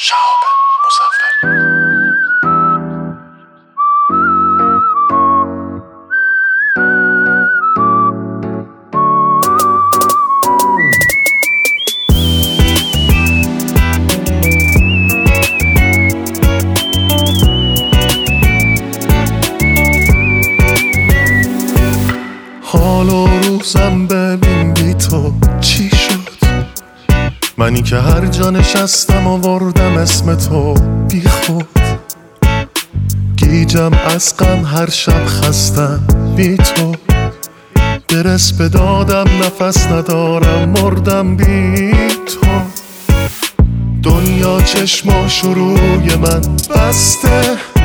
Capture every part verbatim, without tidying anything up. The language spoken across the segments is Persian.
شهاب مظفری. حال و روزم ببین بی تو چی شد، منی که هر جا نشستم آوردم اسم تو بی خود. گیجم از غم هر شب خستم بی تو، برس به دادم نفس ندارم مردم بی تو. دنیا چشماش روی من بسته،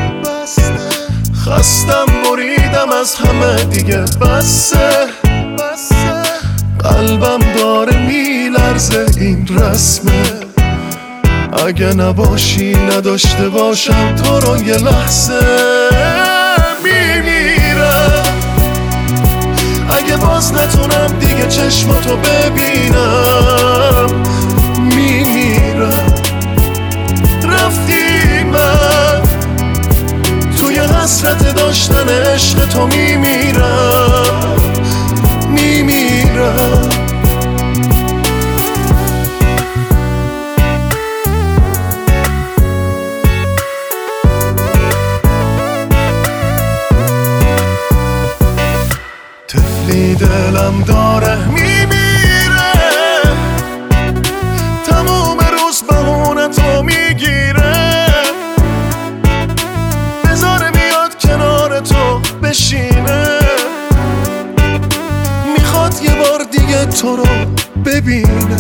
خستم بریدم از همه دیگه بسه. قلبم داره میلرزه این رسمه، اگه نباشی نداشته باشم تو رو یه لحظه. میمیرم اگه باز نتونم دیگه چشماتو ببینم. میمیرم رفتی من توی حسرت داشتن عشق تو. میمیرم میمیرم طفلی دلم داره میمیره، تموم روز بهونه تو میگیره. بذاره بیاد کنار تو بشینه، میخواد یه بار دیگه تو رو ببینه.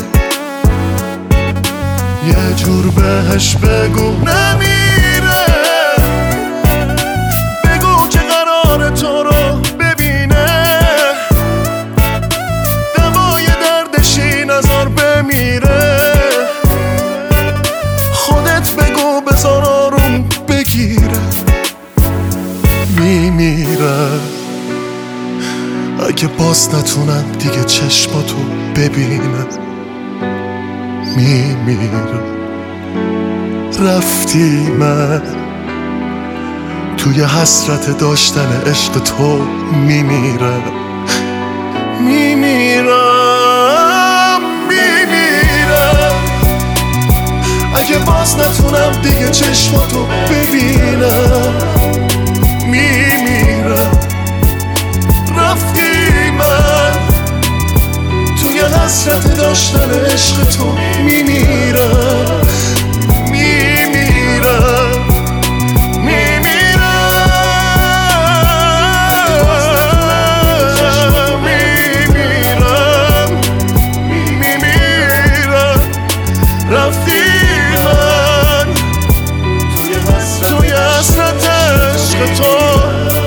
یه جور بهش بگو نمیره، بگو که قرار تو رو ببینه. دوای دردشی نظر بمیره، خودت بگو بذار آروم بگیره. میمیره اگه باز نتونم دیگه چشماتو ببینم. میمیرم رفتی من توی حسرت داشتن عشق تو. میمیرم میمیرم میمیرم اگه باز نتونم دیگه چشماتو ببینم. میمیرم رفتی من توی حسرت داشتن عشق تو. میمیرم میمیرم میمیرم میمیرم میمیرم رفتی من توی حسرت عشق تو.